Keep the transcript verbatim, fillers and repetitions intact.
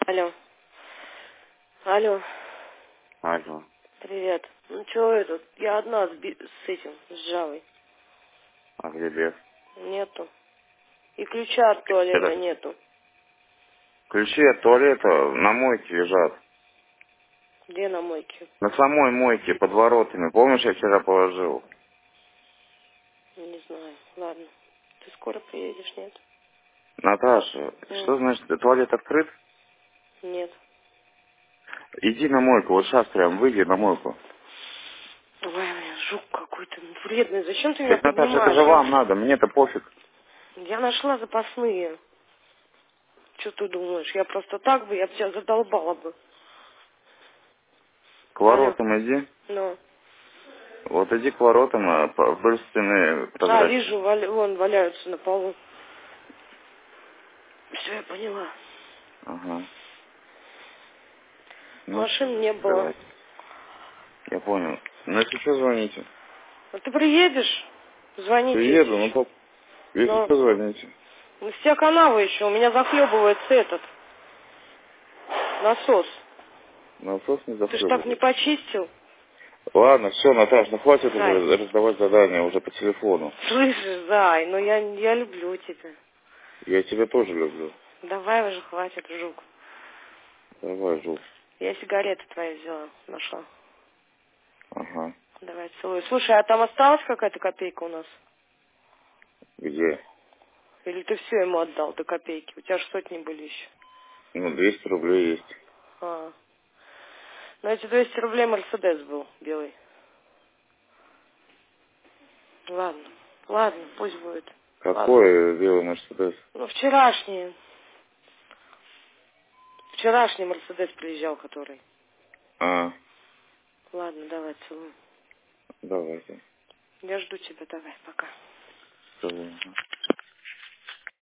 Алло. Алло. Алло. Привет. Ну чё это? Я одна с, би- с этим, с Жавой. А где бес? Нету. И ключа от туалета Это нету. ключи от туалета на мойке лежат. Где на мойке? На самой мойке, под воротами. Помнишь, я вчера положил? Не знаю. Ладно. Ты скоро приедешь, нет? Наташа, М, что значит, туалет открыт? Нет. Иди на мойку, вот сейчас прям выйди на мойку. Ой, блин, жук какой-то вредный. Зачем ты меня Так, Наташа, это же поднимаешь? Я, вам надо, мне-то пофиг. я нашла запасные. Что ты думаешь? Я просто так бы, я бы тебя задолбала бы. К Алло. воротам иди. Ну. Вот иди к воротам, а по- вдоль стены А, прозрачно. вижу, валя- вон валяются на полу. Все, я поняла. Ага. Ну все, Машин не было. давайте. Я понял. Ну если что, звоните. А ты приедешь? Звоните, если Приеду, ну что. по... Если Но что, звоните. ну, с тебя канавы еще, у меня захлебывается этот насос. Насос не Ты ж так не захлебывает. почистил? Ладно, все, Наташ, ну хватит Зай, уже раздавать задания уже по телефону. слышишь, Зай, ну я, я люблю тебя. Я тебя тоже люблю. Давай уже, хватит, жук. Давай, Жук. Я сигареты твои взяла, нашла. Ага. Давай, целую. Слушай, а там осталась какая-то копейка у нас? Где? Или ты все ему отдал до копейки? У тебя же сотни были еще. Ну, двести рублей есть. А. Ну, эти двести рублей Мерседес был белый. Ладно, ладно, пусть будет. Ладно. Какой белый Мерседес? Ну, вчерашний. Вчерашний Мерседес приезжал, который. А, Ладно, давай, целую. давайте. Я жду тебя, давай, пока. Целую.